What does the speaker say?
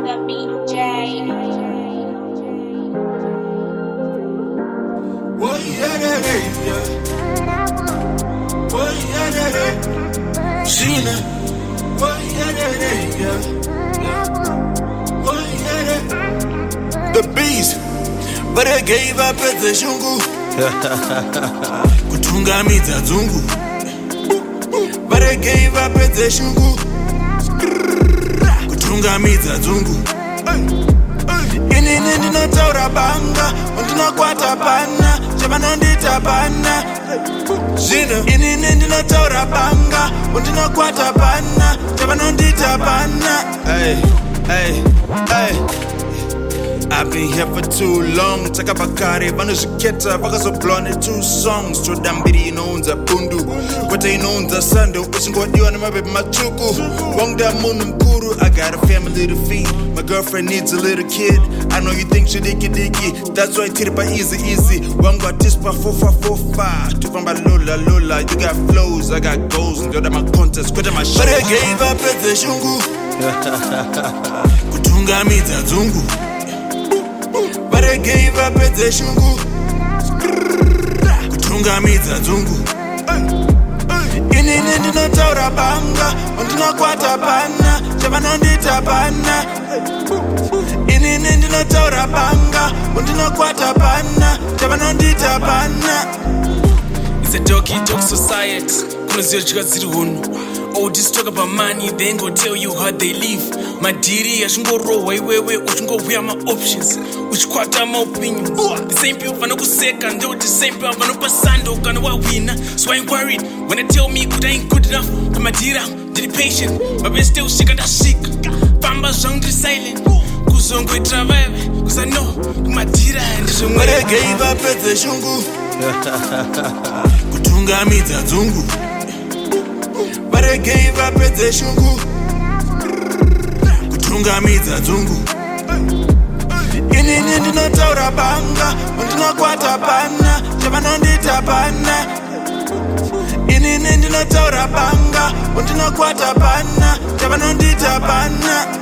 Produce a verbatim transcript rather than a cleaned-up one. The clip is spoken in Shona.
the B J. What yeah, yeah, yeah. What yeah, yeah, yeah. Sheena. What yeah, yeah, yeah. What yeah, yeah. The beast, but I gave up at the shungu. Kutunga midza zungu, but I gave up at the shungu. Kutunga midza zungu. Inini ndinotaura banga, ndinokwata pana, chavanondita pana. Zvino inini ndinotaura banga, ndinokwata pana, chavanondita pana. Hey, hey, hey. I've been here for too long. Taka bakari, vanozviketa vakazoblonde two songs. Chodambiri inounza pundu, kwete inounza sando. Uchingodiwa nemapepe matsvuku. Wongda munhu mukuru. I got a family to feed. My girlfriend needs a little kid. I know you think she dicky dicky. That's why tiri pa easy easy. Wangwa tispa fofa fofa. Tufamba lola lola. You got flows, I got goals. Ndoda ma contest, kwete ma show. But I gave up at the shungu. Kutunga midza zungu. But I gave up at the shungu. Kutunga midza zungu. Inini ndinotaura banga, ndinokwata pana, chavanondita pana. Inini ndinotaura banga, ndinokwata pana, chavanondita pana. It's a doggy dog society. Kunoziva ziri hunhu. Oh, just talk about money, then go tell you how they live. Madiri yashingorohwa iwewe uchingobuya ma options uchikwata ma opinions. The same people vanokuseka ndo the same people vanopasando kana wawina. So I ain't worried when they tell me good I ain't good enough. Madira ndiri patient, but we still shika ndashika. Pamba zvangu ndiri silent, kuzongoitira veve cause I know madira ndizvomwe. But I gave up at the shungu. Kutunga midza zungu. But I gave up at the shungu. Kutunga midza zungu. Inini ndinotaura banga, ndinokwata pana, chavanondita pana. Inini ndinotaura banga, ndinokwata pana, chavanondita pana.